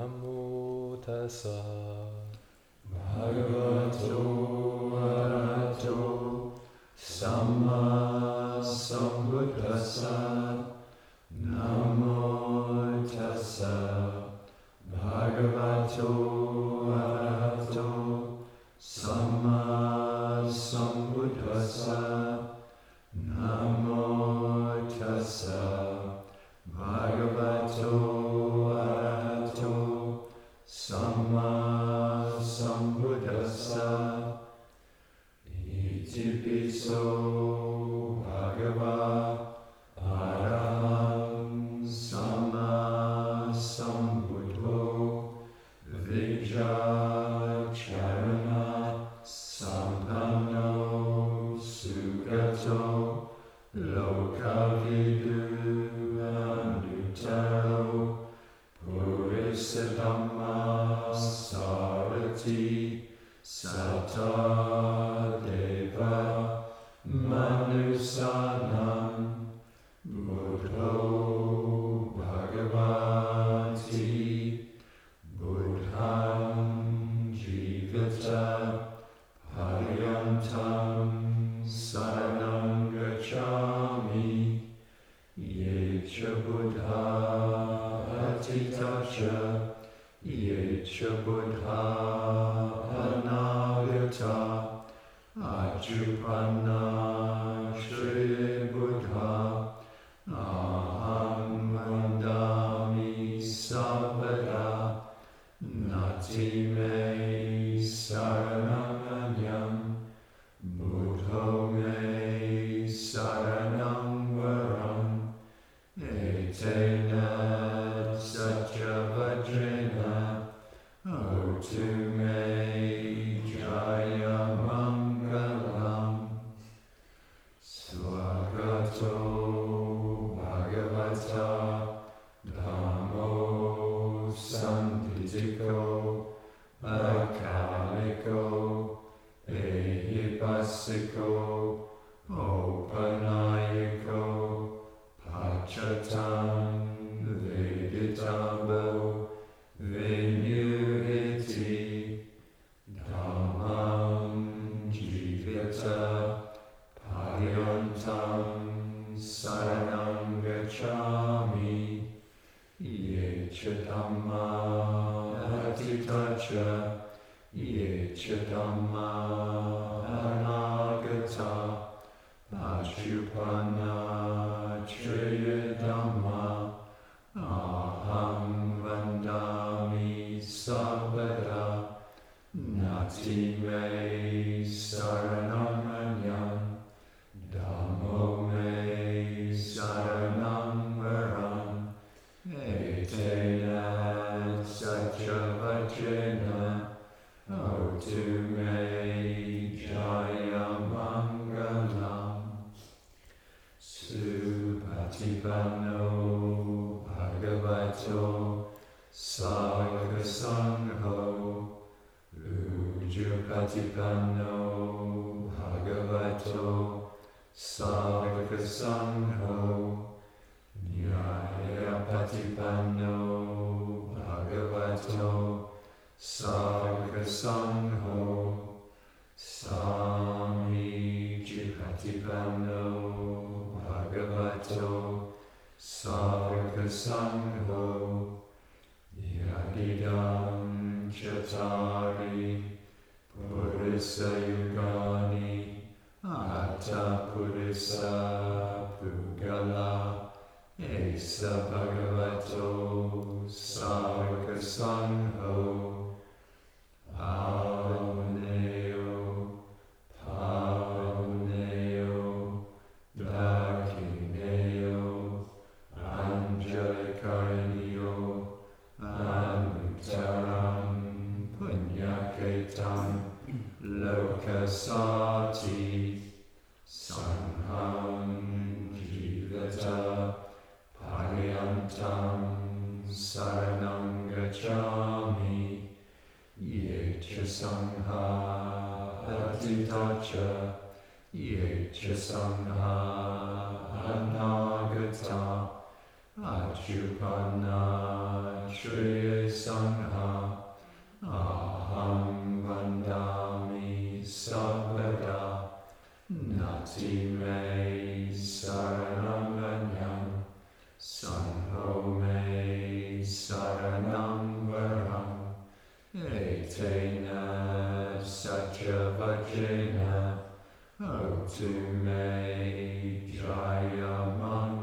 Namo tassa Bhagavato arahato samma sambuddhassa. Namo tassa Bhagavato arahato samma sambuddhassa. Namo tassa Bhagavato arahato samma sambuddhassa. Iti piso bhagava arahang samma sambuddho vijacharana sampanno sugato lokavidu anuttaro purisadhamma sarati Sata Deva Manusanam Buddho Bhagavati Buddham Jivata Paryantam Saranam Gacchami Yecha Buddha Atitacha Yecha Buddha Anagata Ajupanna Shri Buddha Aham Vandami Sabada Nati Me Saranam Anyam Buddho Me Saranam Varam Etena Satya Vajrena Otu Me Jaya Mangalam. Swagato Bhagavata Dhammo Sanditiko Akaliko Ehipasiko Opanayiko Pachatam Veditabo Vinyuhiti Dhammam Jivata Paryantam Saranam Gacchami Yecha Dhamma Atitacha Yecha Dhamma Anagata Ajupanna Chaya Dhamma Aham Vandami Sabada Nati Me Saranam Anyam Dhammo Me Saranam Varam Etena Satya Vajrena Otu Me Jaya Mangalam. Supatipanno Bhagavato Sangha Sangho Ujjapatipanno Bhagavato Sangha Sangho Nyayapatipanno Bhagavato Sangha Sangho Samijjapatipanno Bhagavato Sangha Sangho Yadidam Chattari Purisa Yugani Atta Purisa Pugala Esa Bhagavato Sangha Sangho Pavaneo Pavaneo Dakineo Anjalikaranio Anuttaram Punyaketam Lokasati Sangham Jivata Paryantam Saranam Gacchami Yecha Sangha Atitacha Yecha Sangha Anagata Ajupanna Shreya Sangha Aham Vandami Sabada Nati Me Saranam Anyam Sangho Me Saranam Varam Etena Satchavajena Otu Me Jayamana